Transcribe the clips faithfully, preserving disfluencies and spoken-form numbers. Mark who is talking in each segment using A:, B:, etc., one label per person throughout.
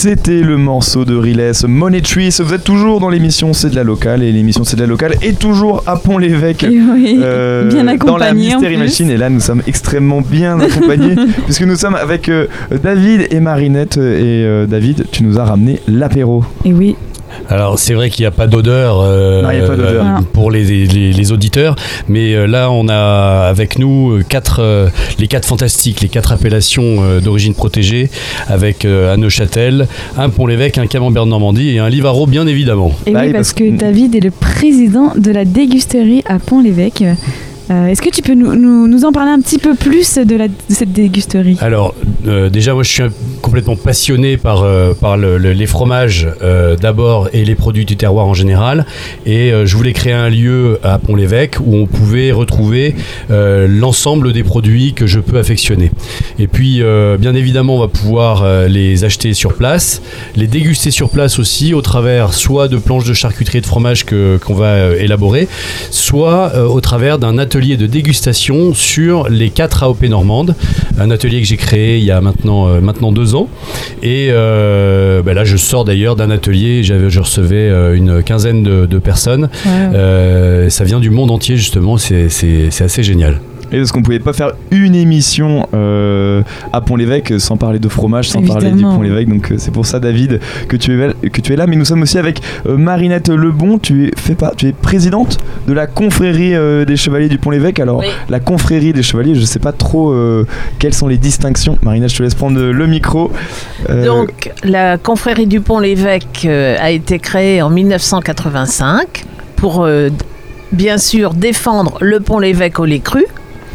A: C'était le morceau de Riles, Money Trees. Vous êtes toujours dans l'émission C'est de la locale, et l'émission C'est de la locale est toujours à Pont-l'Évêque,
B: oui, euh, bien accompagné
A: dans la Mystery Machine. Et là nous sommes extrêmement bien accompagnés puisque nous sommes avec euh, David et Marinette. Et euh, David, tu nous as ramené l'apéro.
B: Et oui.
C: Alors c'est vrai qu'il n'y a pas d'odeur, euh,
A: non, il y a pas d'odeur.
C: Euh, pour les, les, les auditeurs, mais euh, là on a avec nous quatre, euh, les quatre fantastiques, les quatre appellations euh, d'origine protégée, avec euh, un Neuchâtel, un Pont-l'Évêque, un Camembert de Normandie et un Livaro bien évidemment.
B: Et bah, oui, parce, parce que David est le président de la dégusterie à Pont-l'Évêque. Euh, est-ce que tu peux nous, nous, nous en parler un petit peu plus de, la, de cette dégusterie ?
C: Alors, euh, déjà, moi, je suis complètement passionné par, euh, par le, le, les fromages euh, d'abord et les produits du terroir en général. Et euh, je voulais créer un lieu à Pont-l'Évêque où on pouvait retrouver euh, l'ensemble des produits que je peux affectionner. Et puis, euh, bien évidemment, on va pouvoir euh, les acheter sur place, les déguster sur place aussi, au travers soit de planches de charcuterie et de fromage que, qu'on va euh, élaborer, soit euh, au travers d'un atelier atelier de dégustation sur les quatre A O P normandes, un atelier que j'ai créé il y a maintenant, euh, maintenant deux ans et euh, ben là je sors d'ailleurs d'un atelier, j'avais, je recevais euh, une quinzaine de, de personnes, ouais. euh, ça vient du monde entier justement, c'est, c'est, c'est assez génial.
A: Et parce qu'on ne pouvait pas faire une émission euh, à Pont-l'Évêque sans parler de fromage, sans
B: Évidemment.
A: parler du Pont-l'Évêque. Donc euh, c'est pour ça, David, que tu es, que tu es là. Mais nous sommes aussi avec euh, Marinette Lebon. Tu es, fais pas, tu es présidente de la confrérie euh, des Chevaliers du Pont-l'Évêque. Alors, oui. La confrérie des Chevaliers, je ne sais pas trop euh, quelles sont les distinctions. Marinette, je te laisse prendre le micro.
D: Euh... Donc, la confrérie du Pont-l'Évêque euh, a été créée en dix-neuf cent quatre-vingt-cinq pour, euh, bien sûr, défendre le Pont-l'Évêque au lait cru.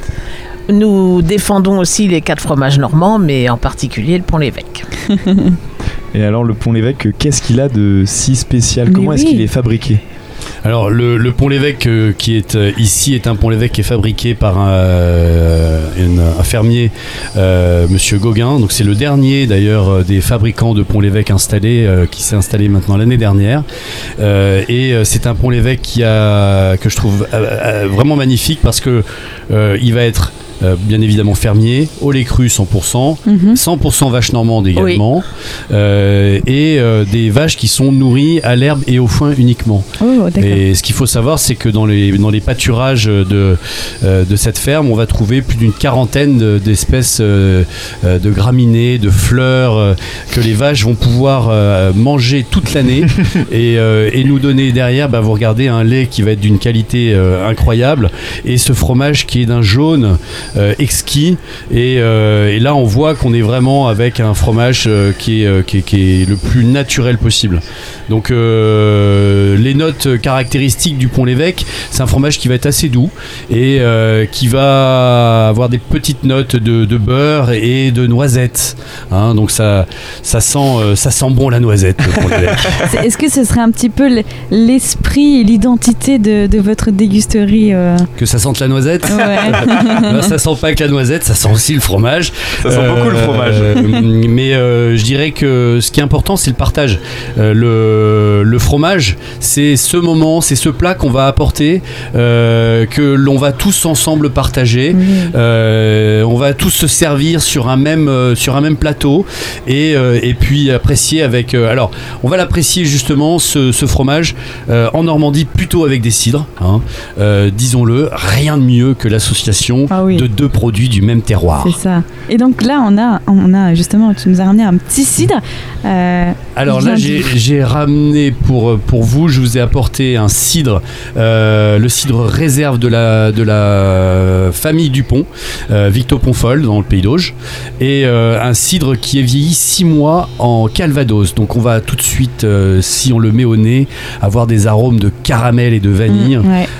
D: Nous défendons aussi les quatre fromages normands, mais en particulier le Pont-l'Évêque.
A: Et alors le Pont-l'Évêque, qu'est-ce qu'il a de si spécial ? Comment oui. est-ce qu'il est fabriqué ?
C: Alors le, le Pont-l'Évêque euh, qui est euh, ici est un Pont-l'Évêque qui est fabriqué par un, euh, une, un fermier, euh, Monsieur Gauguin. Donc c'est le dernier d'ailleurs des fabricants de Pont-l'Évêque installés, euh, qui s'est installé maintenant l'année dernière. Euh, et euh, c'est un Pont-l'Évêque qui a, que je trouve euh, vraiment magnifique parce que euh, il va être Euh, bien évidemment fermier, au lait cru cent pour cent, mm-hmm. cent pour cent vaches normandes également, oui. euh, et euh, des vaches qui sont nourries à l'herbe et au foin uniquement.
B: Oh,
C: et ce qu'il faut savoir, c'est que dans les, dans les pâturages de, euh, de cette ferme, on va trouver plus d'une quarantaine de, d'espèces euh, de graminées, de fleurs, euh, que les vaches vont pouvoir euh, manger toute l'année et, euh, et nous donner derrière, bah, vous regardez, un lait qui va être d'une qualité euh, incroyable, et ce fromage qui est d'un jaune Euh, exquis et, euh, et là on voit qu'on est vraiment avec un fromage euh, qui, est, euh, qui, est, qui est le plus naturel possible. Donc euh, les notes caractéristiques du Pont-l'Évêque, c'est un fromage qui va être assez doux et euh, qui va avoir des petites notes de, de beurre et de noisettes, hein, donc ça, ça, sent, euh, ça sent bon la noisette, le Pont-l'Évêque.
B: Est-ce que ce serait un petit peu l'esprit et l'identité de, de votre dégusterie euh...
C: Que ça sente la noisette?
B: Ouais.
C: Là, ça sent pas que la noisette, ça sent aussi le fromage.
A: Ça sent euh, beaucoup le fromage.
C: Euh, mais euh, je dirais que ce qui est important, c'est le partage. Euh, le, le fromage, c'est ce moment, c'est ce plat qu'on va apporter, euh, que l'on va tous ensemble partager. Mmh. Euh, on va tous se servir sur un même, euh, sur un même plateau et, euh, et puis apprécier avec... Euh, alors, on va l'apprécier justement, ce, ce fromage, euh, en Normandie, plutôt avec des cidres. Hein. Euh, disons-le, rien de mieux que l'association ah oui. de deux produits du même terroir.
B: C'est ça. Et donc là, on a, on a justement, tu nous as ramené un petit cidre. Euh,
C: Alors là, j'ai, j'ai ramené pour, pour vous, je vous ai apporté un cidre, euh, le cidre réserve de la, de la famille Dupont, euh, Victo Ponfol, dans le Pays d'Auge, et euh, un cidre qui est vieilli six mois en Calvados. Donc on va tout de suite, euh, si on le met au nez, avoir des arômes de caramel et de vanille. Mmh, ouais.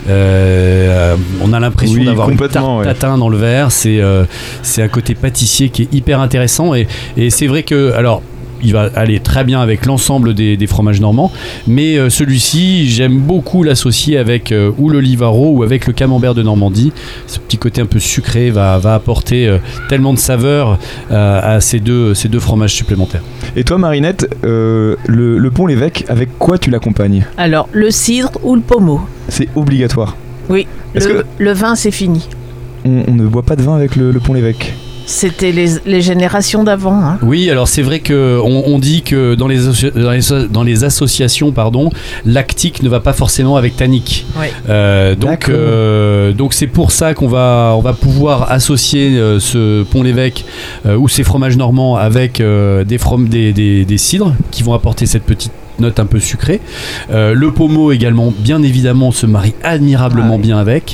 C: euh, on a l'impression oui, d'avoir une tarte ouais. tatin dans le verre. C'est, euh, c'est un côté pâtissier qui est hyper intéressant et, et c'est vrai que, alors, il va aller très bien avec l'ensemble des, des fromages normands, mais euh, celui-ci, j'aime beaucoup l'associer avec euh, ou le Livaro ou avec le Camembert de Normandie. Ce petit côté un peu sucré va, va apporter euh, tellement de saveur euh, à ces deux, ces deux fromages supplémentaires.
A: Et toi, Marinette, euh, le, le Pont-l'Évêque, avec quoi tu l'accompagnes ?
D: Alors, le cidre ou le pommeau.
A: C'est obligatoire.
D: Oui, le,
A: que...
D: le vin, c'est fini.
A: On, on ne boit pas de vin avec le, le Pont-l'Évêque.
D: C'était les, les générations d'avant. Hein.
C: Oui, alors c'est vrai qu'on on dit que dans les, associ- dans, les, dans les associations, pardon, lactique ne va pas forcément avec tannique.
D: Oui.
C: Euh, donc, euh, donc c'est pour ça qu'on va, on va pouvoir associer euh, ce Pont-l'Évêque euh, ou ces fromages normands avec euh, des, from- des, des, des cidres qui vont apporter cette petite note un peu sucrée. Euh, le pommeau également, bien évidemment, se marie admirablement ah, oui. bien avec.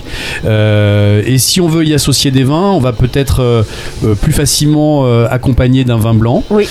C: Euh, et si on veut y associer des vins, on va peut-être euh, euh, plus facilement euh, accompagner d'un vin blanc.
D: Oui.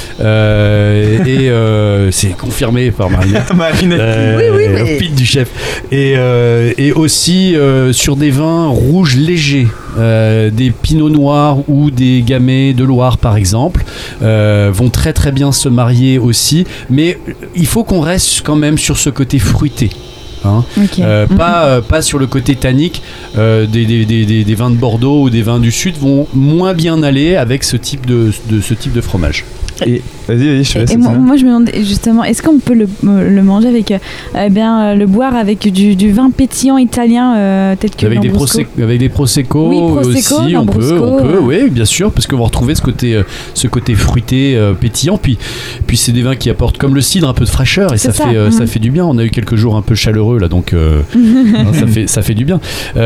C: Euh, et euh, c'est confirmé par Marinette.
A: Marinette.
C: Euh,
D: oui, oui, mais...
C: au pit du chef. Et, euh, et aussi euh, sur des vins rouges légers. Euh, des pinots noirs ou des gamay de Loire par exemple euh, vont très très bien se marier aussi, mais il faut qu'on reste quand même sur ce côté fruité. Hein. Okay. Euh, mm-hmm. pas, euh, pas sur le côté tannique. Euh, des, des, des, des vins de Bordeaux ou des vins du Sud vont moins bien aller avec ce type de, de, ce type de fromage.
A: Et vas-y, vas-y, je te laisse.
B: Et, et moi, moi, je me demande justement, est-ce qu'on peut le, le manger avec, euh, bien, euh, le boire avec du, du vin pétillant italien, euh, peut-être que
C: avec des, prosec- avec des prosecco,
B: oui, prosecco
C: aussi, on peut, on peut,
B: euh...
C: oui, bien sûr, parce qu'on va retrouver ce côté, euh, ce côté fruité, euh, pétillant. Puis, puis c'est des vins qui apportent, comme le cidre, un peu de fraîcheur et ça, ça. Fait, euh, mmh. ça fait du bien. On a eu quelques jours un peu chaleureux là, donc euh, hein, ça fait, ça fait du bien.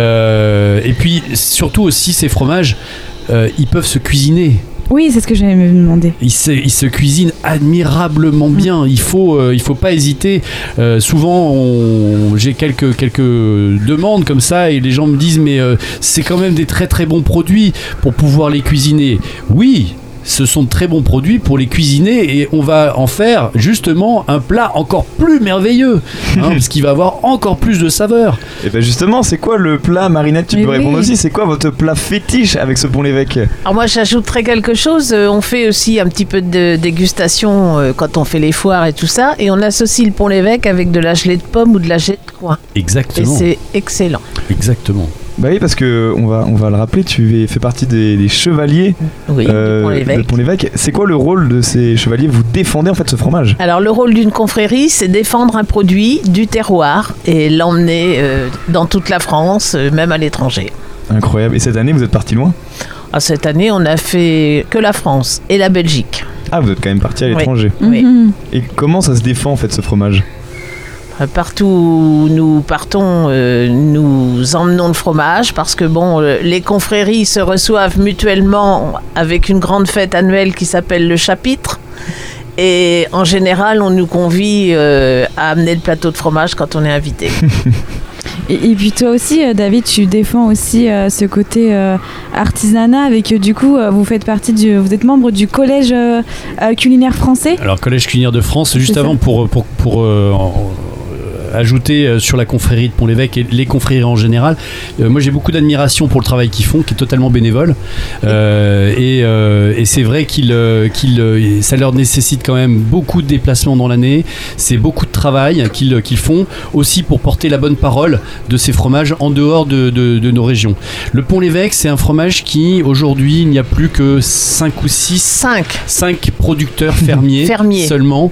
C: Euh, et puis surtout aussi ces fromages, euh, ils peuvent se cuisiner.
B: Oui, c'est ce que j'allais me demander.
C: Il se, il se cuisine admirablement bien. Il faut, euh, il faut pas hésiter. Euh, souvent, on, j'ai quelques, quelques demandes comme ça et les gens me disent mais euh, c'est quand même des très très bons produits pour pouvoir les cuisiner. Oui. Ce sont de très bons produits pour les cuisiner et on va en faire justement un plat encore plus merveilleux, hein, parce qu'il va avoir encore plus de saveur.
A: Et ben justement, c'est quoi le plat, Marinette? Tu Mais peux oui. répondre aussi. C'est quoi votre plat fétiche avec ce Pont-l'Évêque?
D: Alors moi, j'ajouterais quelque chose. On fait aussi un petit peu de dégustation quand on fait les foires et tout ça, et on associe le Pont-l'Évêque avec de la gelée de pomme ou de la gelée de coin.
C: Exactement.
D: Et c'est excellent.
C: Exactement.
A: Bah oui, parce que on va on va le rappeler, tu fais partie des, des chevaliers
D: oui, euh,
A: Pont-l'Évêque. de Pont-l'Évêque. C'est quoi le rôle de ces chevaliers? Vous défendez en fait ce fromage?
D: Alors le rôle d'une confrérie, c'est défendre un produit du terroir et l'emmener euh, dans toute la France, euh, même à l'étranger.
A: Incroyable. Et cette année, vous êtes parti loin?
D: Ah, cette année, on a fait que la France et la Belgique.
A: Ah, vous êtes quand même parti à l'étranger.
D: Oui.
B: Mm-hmm.
A: Et comment ça se défend en fait ce fromage?
D: Partout où nous partons, euh, nous emmenons le fromage parce que bon, euh, les confréries se reçoivent mutuellement avec une grande fête annuelle qui s'appelle le chapitre. Et en général, on nous convie euh, à amener le plateau de fromage quand on est invité.
B: Et, et puis toi aussi, David, tu défends aussi euh, ce côté euh, artisanat avec euh, du coup, euh, vous faites partie du, vous êtes membre du collège euh, euh, culinaire français.
C: Alors collège culinaire de France, juste
B: C'est
C: avant
B: ça.
C: pour pour pour euh, en, ajouter sur la confrérie de Pont-l'Évêque et les confréries en général. Euh, moi, j'ai beaucoup d'admiration pour le travail qu'ils font, qui est totalement bénévole. Euh, et, euh, et c'est vrai qu'ils, qu'ils, ça leur nécessite quand même beaucoup de déplacements dans l'année. C'est beaucoup de travail qu'ils, qu'ils font aussi pour porter la bonne parole de ces fromages en dehors de, de, de nos régions. Le Pont-l'Évêque, c'est un fromage qui, aujourd'hui, il n'y a plus que cinq ou six cinq producteurs fermiers,
D: fermiers.
C: seulement.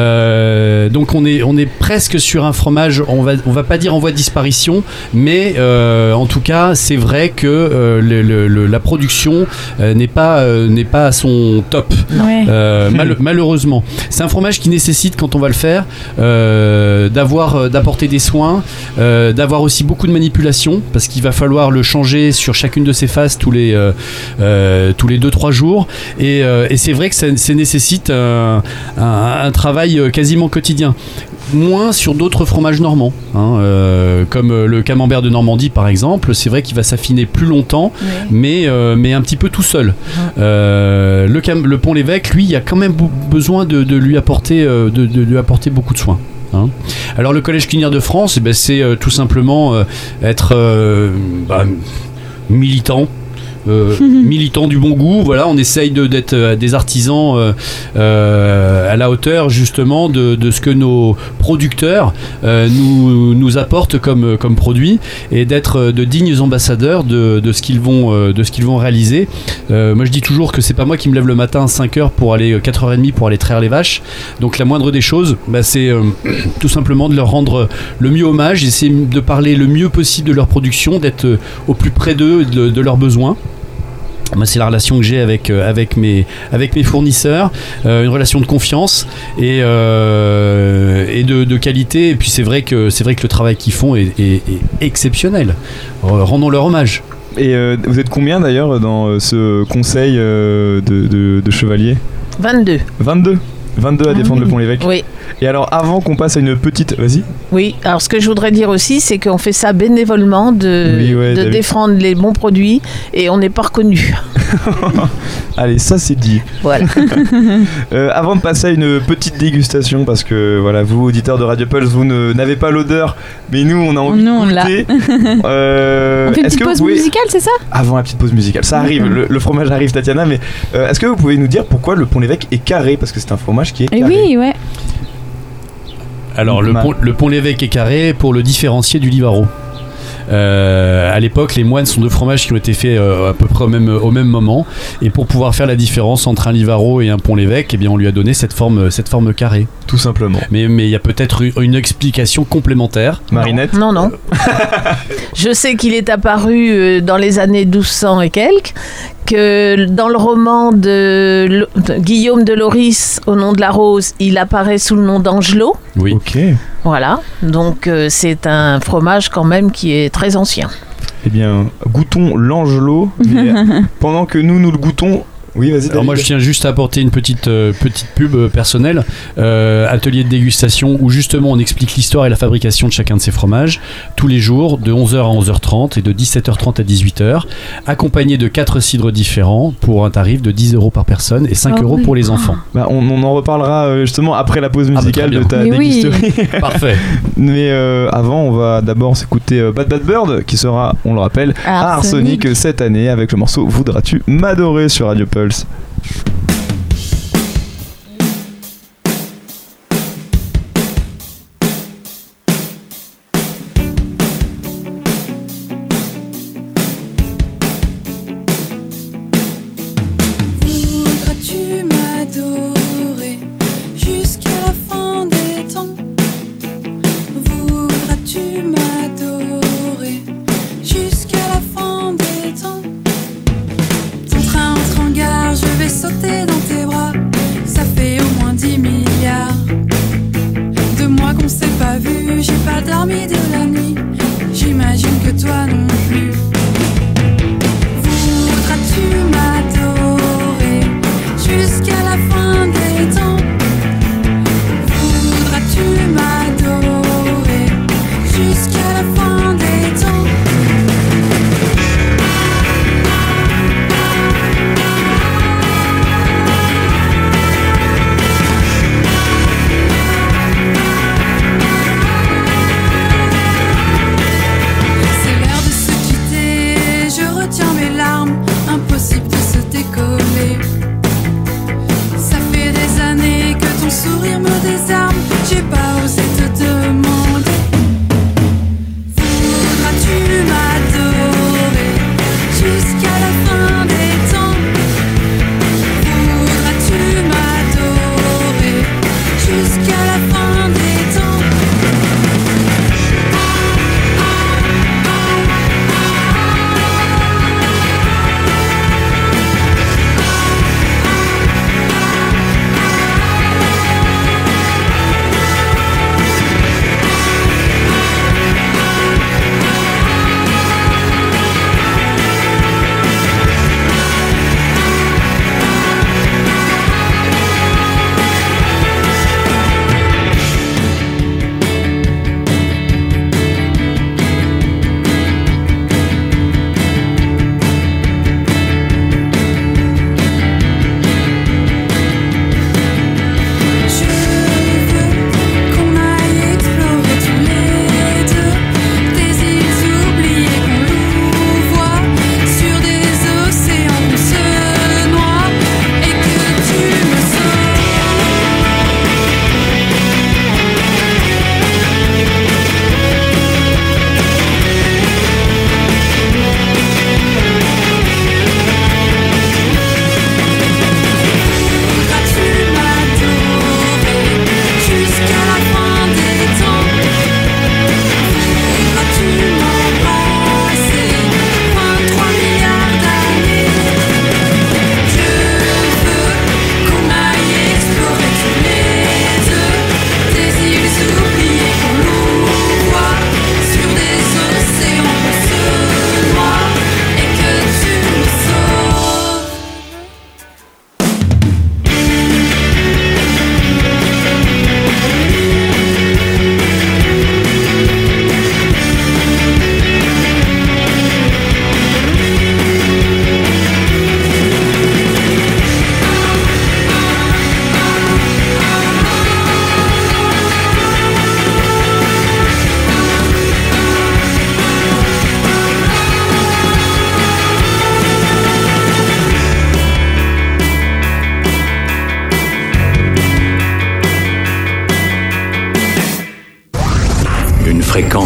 C: Euh, donc, on est, on est presque sur un fromage, on va, on va pas dire en voie de disparition, mais euh, en tout cas, c'est vrai que euh, le, le, le, la production euh, n'est pas, euh, n'est pas à son top,
B: ouais.
C: euh, mal, malheureusement. C'est un fromage qui nécessite, quand on va le faire, euh, d'avoir, euh, d'apporter des soins, euh, d'avoir aussi beaucoup de manipulation, parce qu'il va falloir le changer sur chacune de ses faces tous les, euh, euh, tous les deux trois jours, et, euh, et c'est vrai que ça, ça nécessite un, un, un travail quasiment quotidien. Moins sur d'autres fromages normands, hein, euh, comme le camembert de Normandie par exemple. C'est vrai qu'il va s'affiner plus longtemps, oui. mais, euh, mais un petit peu tout seul. Mmh. Euh, le, cam- le Pont-l'Évêque, lui, il y a quand même b- besoin de, de, lui apporter, euh, de, de lui apporter beaucoup de soins. Hein. Alors le Collège culinaire de France, eh ben, c'est euh, tout simplement euh, être euh, bah, militant. Euh, militants du bon goût, voilà, on essaye de, d'être euh, des artisans euh, euh, à la hauteur justement de, de ce que nos producteurs euh, nous, nous apportent comme, comme produits, et d'être de dignes ambassadeurs de, de, ce, qu'ils vont, euh, de ce qu'ils vont réaliser. Euh, moi je dis toujours que c'est pas moi qui me lève le matin à cinq heures pour aller quatre heures trente pour aller traire les vaches, donc la moindre des choses, bah, c'est euh, tout simplement de leur rendre le mieux hommage, essayer de parler le mieux possible de leur production, d'être au plus près d'eux, de, de leurs besoins. Moi, c'est la relation que j'ai avec, euh, avec, mes, avec mes fournisseurs, euh, une relation de confiance et, euh, et de, de qualité. Et puis c'est vrai que, c'est vrai que le travail qu'ils font est, est, est exceptionnel. Rendons leur hommage.
A: Et euh, vous êtes combien d'ailleurs dans euh, ce conseil euh, de, de, de chevaliers ?
D: vingt-deux.
A: vingt-deux vingt-deux à défendre ah, oui. le Pont-l'Évêque.
D: Oui.
A: Et alors, avant qu'on passe à une petite... Vas-y.
D: Oui, alors ce que je voudrais dire aussi, c'est qu'on fait ça bénévolement de, oui, ouais, de défendre les bons produits et on n'est pas reconnu.
A: Allez, ça c'est dit.
D: Voilà.
A: euh, avant de passer à une petite dégustation, parce que voilà, vous, auditeurs de Radio Pulse, vous ne, n'avez pas l'odeur, mais nous, on a envie
B: non,
A: de goûter.
B: euh, on fait une petite pause pouvez... musicale, c'est ça ?
A: Avant la petite pause musicale. Ça arrive, le, le fromage arrive, Tatiana, mais euh, est-ce que vous pouvez nous dire pourquoi le Pont-l'Évêque est carré ? Parce que c'est un fromage qui est carré.
B: Et oui, ouais.
C: Alors, le pont, le Pont-l'Évêque est carré pour le différencier du Livaro. Euh, à l'époque, les moines sont deux fromages qui ont été faits euh, à peu près au même, au même moment. Et pour pouvoir faire la différence entre un Livaro et un Pont-l'Évêque, eh bien, on lui a donné cette forme, cette forme carrée.
A: Tout simplement.
C: Mais il y a peut-être une explication complémentaire.
A: Marinette ?
D: Non, non. Je sais qu'il est apparu dans les années douze cents et quelques, que dans le roman de, de Guillaume de Loris, Au nom de la rose, il apparaît sous le nom d'Angelot.
C: Oui.
A: Ok.
D: Voilà, donc euh, c'est un fromage quand même qui est très ancien.
A: Eh bien, goûtons l'Angelot, mais pendant que nous, nous le goûtons... Oui, vas-y.
C: Alors moi je tiens juste à apporter une petite, euh, petite pub euh, personnelle, euh, atelier de dégustation où justement on explique l'histoire et la fabrication de chacun de ces fromages tous les jours de onze heures à onze heures trente et de dix-sept heures trente à dix-huit heures, accompagné de quatre cidres différents pour un tarif de dix euros par personne et cinq euros pour les enfants.
A: Bah, on, on en reparlera justement après la pause musicale ah bah, de ta
B: Mais
A: dégusterie.
B: Oui.
C: Parfait.
A: Mais euh, avant on va d'abord s'écouter euh, Bad Bad Bird qui sera, on le rappelle, à Arsenic cette année avec le morceau Voudras-tu m'adorer sur Radio Pulse.
E: Voudras-tu m'adorer jusqu'à la fin des temps ? Voudras-tu m'adorer jusqu'à la fin des temps ? Ton train entre en gare, je vais sauter dans tes bras. Ça fait au moins dix milliards de mois qu'on s'est pas vu. J'ai pas dormi de la nuit, j'imagine que toi non plus. Voudras-tu m'adorer jusqu'à la fin des temps ? Voudras-tu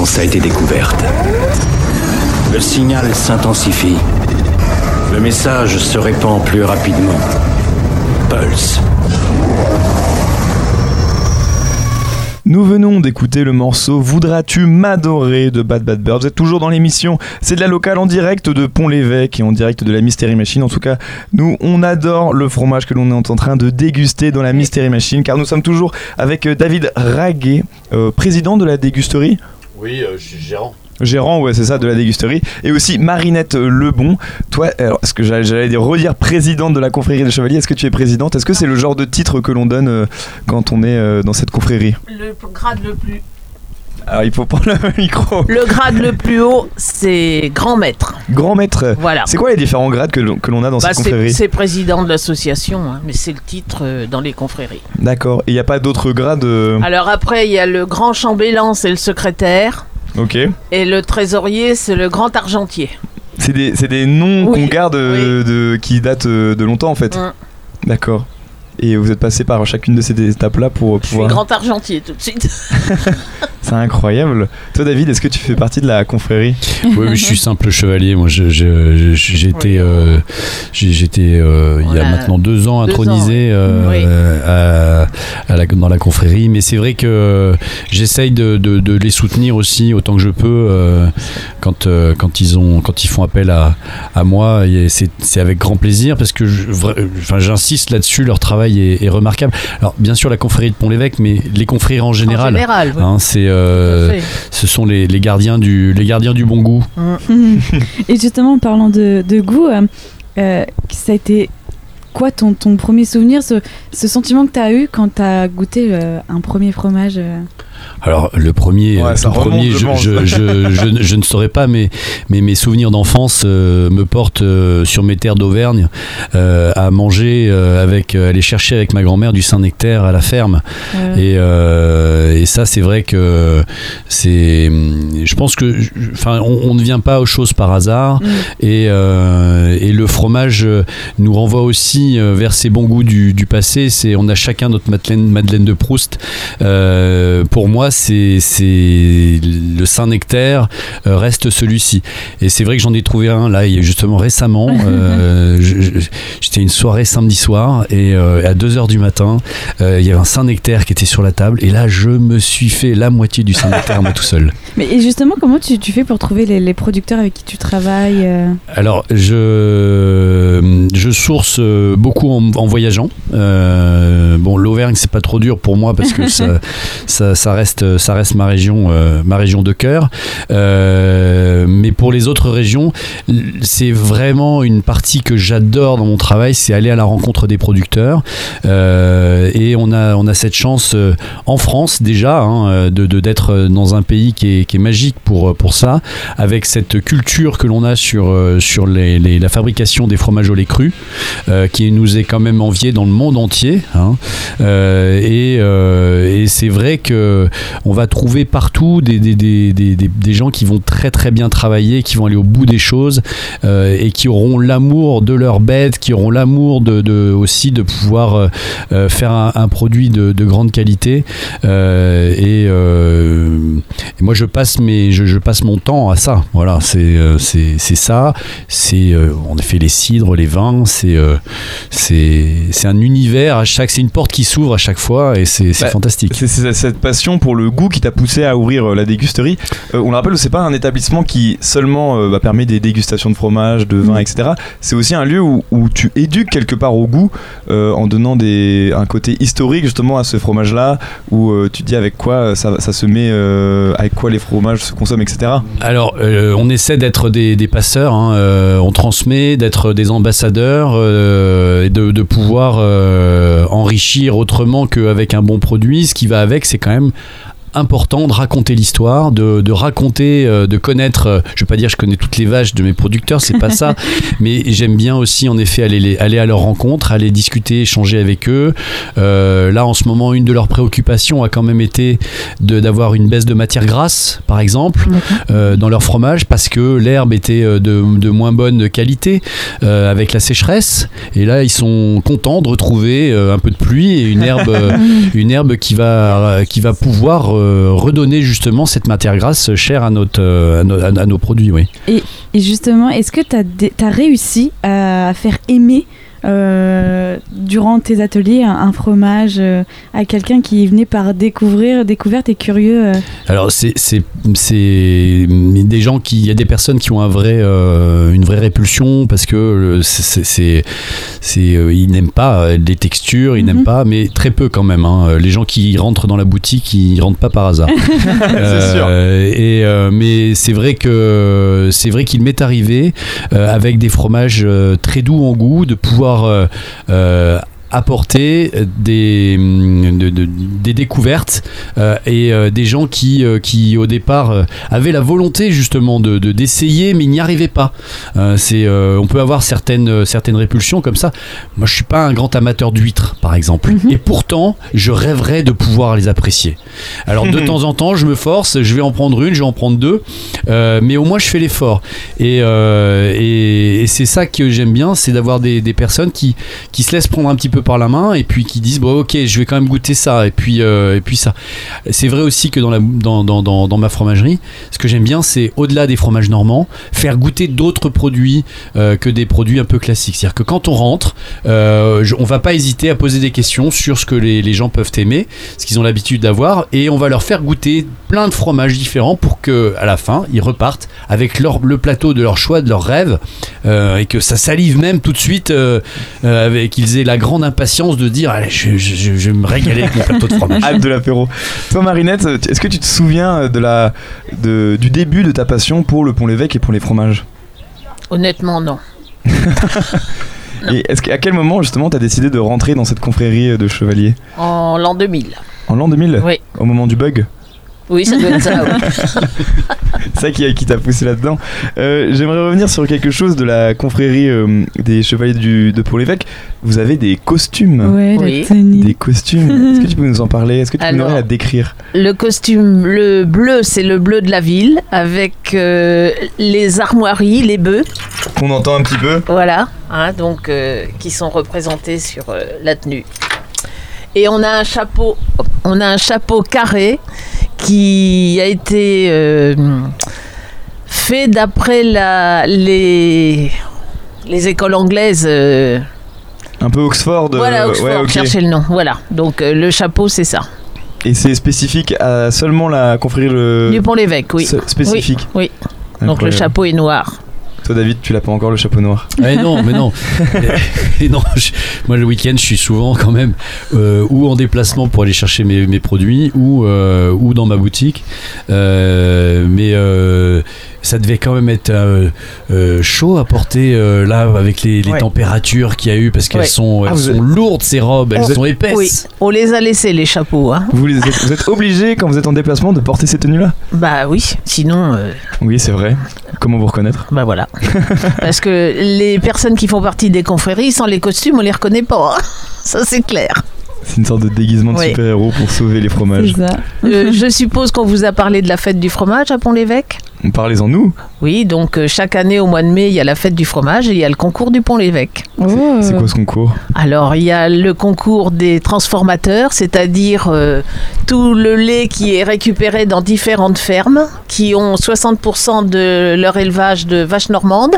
F: réponse a été découverte. Le signal s'intensifie. Le message se répand plus rapidement. Pulse.
A: Nous venons d'écouter le morceau Voudras-tu m'adorer de Bad Bad Bird. Vous êtes toujours dans l'émission, c'est de la locale en direct de Pont-l'Évêque et en direct de la Mystery Machine. En tout cas, nous, on adore le fromage que l'on est en train de déguster dans la Mystery Machine, car nous sommes toujours avec David Raguet, euh, président de la dégusterie.
C: Oui, euh, je suis gérant.
A: Gérant, ouais, c'est ça, de la dégusterie. Et aussi Marinette Lebon. Toi, alors, est-ce que j'allais, j'allais dire redire présidente de la confrérie des Chevaliers, est-ce que tu es présidente? Est-ce que c'est le genre de titre que l'on donne euh, quand on est euh, dans cette confrérie?
D: Le grade le plus...
A: Alors, il faut prendre le micro.
D: Le grade le plus haut, c'est grand maître.
A: Grand maître.
D: Voilà.
A: C'est quoi les différents grades que l'on, que l'on a dans
D: bah,
A: cette confrérie?
D: c'est, c'est président de l'association, hein, mais c'est le titre euh, dans les confréries.
A: D'accord. Et il n'y a pas d'autres grades euh...
D: Alors après, il y a le grand chambellan, c'est le secrétaire.
A: Ok.
D: Et le trésorier, c'est le grand argentier.
A: C'est des, c'est des noms
D: oui.
A: qu'on garde euh,
D: oui.
A: de, qui datent euh, de longtemps en fait.
D: Mmh.
A: D'accord. Et vous êtes passé par chacune de ces étapes-là pour
D: Je
A: pouvoir...
D: suis grand argentier tout de suite.
A: C'est incroyable. Toi, David, est-ce que tu fais partie de la confrérie?
C: Oui, oui, je suis simple chevalier. Moi, je, je, je, j'étais, oui. euh, j'ai, j'étais euh, il y a maintenant deux ans intronisé euh, oui. euh, à, à la, dans la confrérie. Mais c'est vrai que j'essaye de, de, de les soutenir aussi autant que je peux euh, quand, euh, quand, ils ont, quand ils font appel à, à moi. Et c'est, c'est avec grand plaisir parce que je, enfin, j'insiste là-dessus. Leur travail est, est remarquable. Alors, bien sûr, la confrérie de Pont-l'Évêque, mais les confréries en général.
D: En général, oui.
C: Hein, c'est Euh, ce sont les, les, gardiens du, les gardiens du bon goût.
B: Mmh. Et justement, en parlant de, de goût, euh, euh, ça a été quoi ton, ton premier souvenir, ce, ce sentiment que tu as eu quand tu as goûté euh, un premier fromage euh...
C: Alors le premier,
A: ouais,
C: tout premier, je, je, je, je, je ne saurais pas, mais, mais mes souvenirs d'enfance euh, me portent euh, sur mes terres d'Auvergne euh, à manger euh, avec, euh, aller chercher avec ma grand-mère du Saint-Nectaire à la ferme. Ouais. Et, euh, et ça, c'est vrai que c'est, je pense que, enfin, on, on ne vient pas aux choses par hasard. Mm. Et, euh, et le fromage nous renvoie aussi vers ces bons goûts du, du passé. C'est, on a chacun notre Madeleine, Madeleine de Proust. Euh, pour moi, c'est, c'est le Saint-Nectaire euh, reste celui-ci. Et c'est vrai que j'en ai trouvé un là, justement récemment. Euh, je, je, j'étais une soirée samedi soir et euh, à deux heures du matin, euh, il y avait un Saint-Nectaire qui était sur la table et là, je me suis fait la moitié du Saint-Nectaire moi tout seul.
B: Mais et justement, comment tu, tu fais pour trouver les, les producteurs avec qui tu travailles euh...
C: Alors, je, je source beaucoup en, en voyageant. Euh, bon, l'Auvergne, c'est pas trop dur pour moi parce que ça, ça, ça reste, ça reste ma région, euh, ma région de cœur. Euh, mais pour les autres régions, c'est vraiment une partie que j'adore dans mon travail, c'est aller à la rencontre des producteurs. Euh, et on a, on a cette chance euh, en France déjà hein, de, de, d'être dans un pays qui est, qui est magique pour, pour ça, avec cette culture que l'on a sur, sur les, les, la fabrication des fromages au lait cru, euh, qui nous est quand même enviée dans le monde entier. Hein. Euh, et, euh, et c'est vrai que on va trouver partout des, des, des, des, des gens qui vont très très bien travailler, qui vont aller au bout des choses euh, et qui auront l'amour de leur bête, qui auront l'amour de, de, aussi de pouvoir euh, faire un, un produit de, de grande qualité. Euh, et, euh, et moi je passe, mes, je, je passe mon temps à ça. Voilà, c'est, euh, c'est, c'est ça. C'est, euh, on a fait les cidres, les vins. C'est, euh, c'est, c'est un univers à chaque, c'est une porte qui s'ouvre à chaque fois et c'est, c'est bah, fantastique.
A: C'est, c'est cette passion pour le goût qui t'a poussé à ouvrir euh, la dégusterie. Euh, on le rappelle, c'est pas un établissement qui seulement euh, bah, permet des dégustations de fromage, de vin, mmh. et cetera. C'est aussi un lieu où, où tu éduques quelque part au goût euh, en donnant des, un côté historique justement à ce fromage-là, où euh, tu dis avec quoi ça, ça se met, euh, avec quoi les fromages se consomment, et cetera.
C: Alors, euh, on essaie d'être des, des passeurs, hein, euh, on transmet, d'être des ambassadeurs, euh, et de, de pouvoir euh, enrichir autrement qu'avec un bon produit. Ce qui va avec, c'est quand même important de raconter l'histoire, de, de raconter, euh, de connaître, euh, je vais pas dire je connais toutes les vaches de mes producteurs, c'est pas ça, mais j'aime bien aussi en effet aller, les, aller à leur rencontre, aller discuter, échanger avec eux. Euh, là en ce moment, une de leurs préoccupations a quand même été de, d'avoir une baisse de matière grasse, par exemple, euh, dans leur fromage, parce que l'herbe était de, de moins bonne qualité euh, avec la sécheresse, et là ils sont contents de retrouver euh, un peu de pluie et une herbe, une herbe qui va, qui va pouvoir euh, euh, redonner justement cette matière grasse chère à, notre, euh, à, no, à, à nos produits. Oui.
B: Et, et justement, est-ce que tu as réussi à faire aimer Euh, durant tes ateliers un, un fromage euh, à quelqu'un qui venait par découvrir, découverte et curieux euh.
C: Alors c'est, c'est, c'est des gens qui, il y a des personnes qui ont un vrai, euh, une vraie répulsion parce que c'est, c'est, c'est, c'est euh, ils n'aiment pas les textures, ils mm-hmm. n'aiment pas, mais très peu quand même. Hein. Les gens qui rentrent dans la boutique, ils rentrent pas par hasard. euh,
A: c'est sûr.
C: Et euh, mais c'est vrai que c'est vrai qu'il m'est arrivé euh, avec des fromages euh, très doux en goût de pouvoir Euh, euh, apporter des, de, de, des découvertes euh, et euh, des gens qui, euh, qui au départ euh, avaient la volonté justement de, de, d'essayer mais n'y arrivaient pas. Euh, c'est, euh, on peut avoir certaines, certaines répulsions comme ça. Moi je suis pas un grand amateur d'huîtres par exemple, mm-hmm. et pourtant je rêverais de pouvoir les apprécier. Alors de temps en temps je me force, je vais en prendre une, je vais en prendre deux, euh, mais au moins je fais l'effort et, euh, et, et c'est ça que j'aime bien, c'est d'avoir des, des personnes qui, qui se laissent prendre un petit peu par la main et puis qui disent bon ok je vais quand même goûter ça et puis, euh, et puis ça. C'est vrai aussi que dans, la, dans, dans, dans, dans ma fromagerie ce que j'aime bien c'est au-delà des fromages normands faire goûter d'autres produits euh, que des produits un peu classiques, c'est-à-dire que quand on rentre euh, je, on va pas hésiter à poser des questions sur ce que les, les gens peuvent aimer, ce qu'ils ont l'habitude d'avoir et on va leur faire goûter plein de fromages différents pour que à la fin ils repartent avec leur, le plateau de leur choix, de leur rêve euh, et que ça salive même tout de suite euh, euh, avec qu'ils aient la grande impatience de dire allez je, je, je, je vais me régaler avec mon plateau de fromage.
A: Hâte de l'apéro. Toi Marinette, est-ce que tu te souviens de la, de, du début de ta passion pour le Pont-l'Évêque et pour les fromages?
D: Honnêtement non.
A: Et est-ce qu'à quel moment justement tu as décidé de rentrer dans cette confrérie de chevaliers?
D: En l'an deux mille.
A: En l'an deux mille?
D: Oui.
A: Au moment du bug?
D: Oui, ça doit être ça. Oui.
A: C'est ça qui, qui t'a poussé là-dedans. Euh, j'aimerais revenir sur quelque chose de la confrérie euh, des chevaliers du, de Pont-l'Évêque. Vous avez des costumes.
B: Ouais,
D: oui.
B: la tenue.
A: Des costumes. Est-ce que tu peux nous en parler? Est-ce que tu peux
D: Alors,
A: nous la décrire?
D: Le costume, le bleu, c'est le bleu de la ville avec euh, les armoiries, les bœufs.
A: Qu'on entend un petit peu.
D: Voilà, hein, donc euh, qui sont représentés sur euh, la tenue. Et on a un chapeau, on a un chapeau carré qui a été euh, fait d'après la, les, les écoles anglaises. Euh,
A: un peu Oxford.
D: Voilà, Oxford,
A: ouais, okay.
D: Cherchez le nom. Voilà, donc euh, le chapeau, c'est ça.
A: Et c'est spécifique à seulement la confrérie le...
D: du Pont-l'Évêque, oui.
A: S- spécifique.
D: Oui, oui. Donc le chapeau est noir.
A: Toi David, tu l'as pas encore le chapeau noir?
C: Eh non, mais non. et non je, moi le week-end, je suis souvent quand même euh, ou en déplacement pour aller chercher mes, mes produits ou, euh, ou dans ma boutique. Euh, mais euh, ça devait quand même être euh, euh, chaud à porter euh, là avec les, les ouais. températures qu'il y a eu parce qu'elles ouais. sont, elles ah, sont êtes... lourdes ces robes, elles oh, sont épaisses.
D: Oui, on les a laissées les chapeaux. Hein.
A: Vous, les êtes, vous êtes obligé quand vous êtes en déplacement de porter ces tenues-là?
D: Bah oui, sinon. Euh...
A: Oui, c'est vrai. Comment vous reconnaître?
D: Bah voilà. Parce que les personnes qui font partie des confréries, sans les costumes, on les reconnaît pas. Hein. Ça c'est clair.
A: C'est une sorte de déguisement de oui. super-héros pour sauver les fromages.
B: C'est ça.
D: Euh, je suppose qu'on vous a parlé de la fête du fromage à Pont-l'Évêque.
A: Parlez-en nous.
D: Oui, donc euh, chaque année au mois de mai, il y a la fête du fromage et il y a le concours du Pont-l'Évêque.
B: Oh.
A: C'est quoi ce concours?
D: Alors, il y a le concours des transformateurs, c'est-à-dire euh, tout le lait qui est récupéré dans différentes fermes qui ont soixante pour cent de leur élevage de vaches normandes.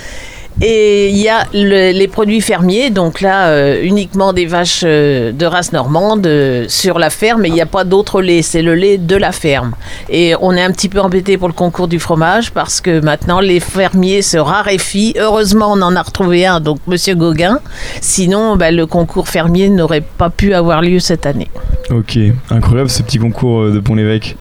D: Et il y a le, les produits fermiers, donc là euh, uniquement des vaches euh, de race normande euh, sur la ferme, et il n'y a pas d'autre lait, c'est le lait de la ferme. Et on est un petit peu embêté pour le concours du fromage parce que maintenant les fermiers se raréfient. Heureusement on en a retrouvé un, donc Monsieur Gauguin. Sinon bah, le concours fermier n'aurait pas pu avoir lieu cette année.
A: Ok, incroyable ce petit concours de Pont-l'Évêque.